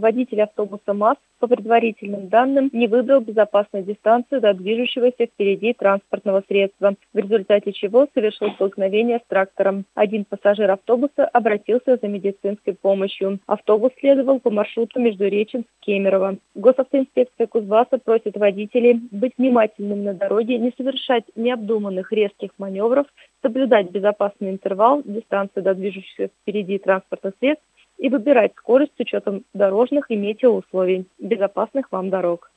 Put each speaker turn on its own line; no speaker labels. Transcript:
водитель автобуса МАЗ, по предварительным данным, не выбрал безопасную дистанцию до движущегося впереди транспортного средства, в результате чего совершил столкновение с трактором. Один пассажир автобуса обратился за медицинской помощью. Автобус следовал по маршруту Междуреченск – Кемерово. Госавтоинспекция Кузбасса просит водителей быть внимательным на дороге, не совершать необдуманных резких маневров, соблюдать безопасный интервал, дистанцию до движущихся впереди транспортных средств и выбирать скорость с учетом дорожных и метеоусловий. Безопасных вам дорог!